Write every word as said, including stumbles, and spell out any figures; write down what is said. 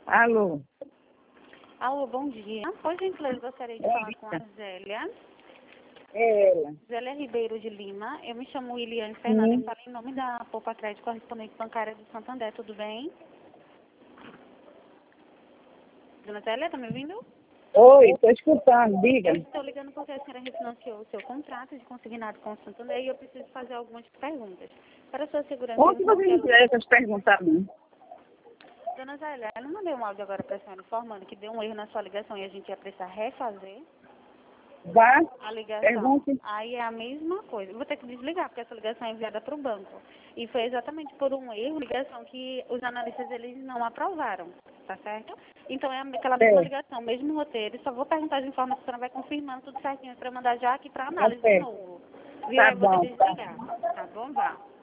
Alô? Alô, bom dia. Por gentileza, gostaria de falar com a Zélia. É ela. Zélia Ribeiro de Lima. Eu me chamo Williane Fernanda. Sim. Eu falo em nome da Poupa Crédito Correspondente Bancária do Santander. Tudo bem? Dona Zélia, está me ouvindo? Oi, estou escutando, diga. Eu estou ligando porque a senhora refinanciou o seu contrato de consignado com o Santander e eu preciso fazer algumas perguntas. Para a sua segurança, Onde eu você não me quero... essas perguntas a mim? Dona Zélia, eu não mandei um áudio agora para a senhora informando que deu um erro na sua ligação e a gente ia precisar refazer Vá, a ligação. pergunte. Aí é a mesma coisa. Eu vou ter que desligar, porque essa ligação é enviada para o banco. E foi exatamente por um erro, ligação que os analistas eles não aprovaram, tá certo? Então é aquela mesma É, ligação, mesmo roteiro. Só vou perguntar as informações, a senhora vai confirmando tudo certinho para mandar já aqui para tá análise de certo. novo. Viu? Tá Aí eu vou ter bom, que tá. desligar. Tá bom? Vá.